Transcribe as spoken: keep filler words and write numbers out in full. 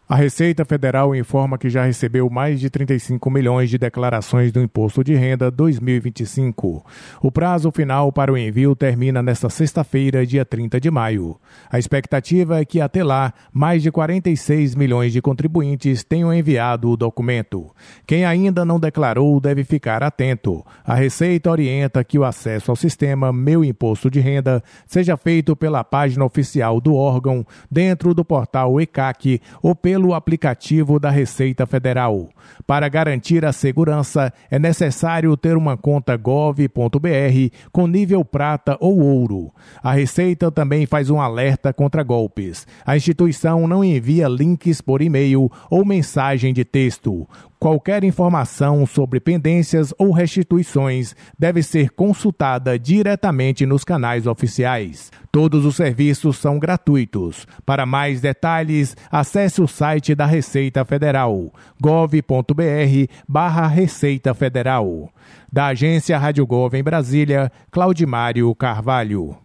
A Receita Federal informa que já recebeu mais de trinta e cinco milhões de declarações do Imposto de Renda dois mil e vinte e cinco. O prazo final para o envio termina nesta sexta-feira, dia trinta de maio. A expectativa é que até lá, mais de quarenta e seis milhões de contribuintes tenham enviado o documento. Quem ainda não declarou deve ficar atento. A Receita orienta que o acesso ao sistema Meu Imposto de Renda seja feito pela página oficial do órgão, dentro do portal E C A C ou pelo pelo aplicativo da Receita Federal. Para garantir a segurança, é necessário ter uma conta gov ponto br com nível prata ou ouro. A Receita também faz um alerta contra golpes. A instituição não envia links por e-mail ou mensagem de texto. Qualquer informação sobre pendências ou restituições deve ser consultada diretamente nos canais oficiais. Todos os serviços são gratuitos. Para mais detalhes, acesse o site da Receita Federal, gov ponto br barra Receita Federal. Da agência Rádio Gov em Brasília, Claudimário Carvalho.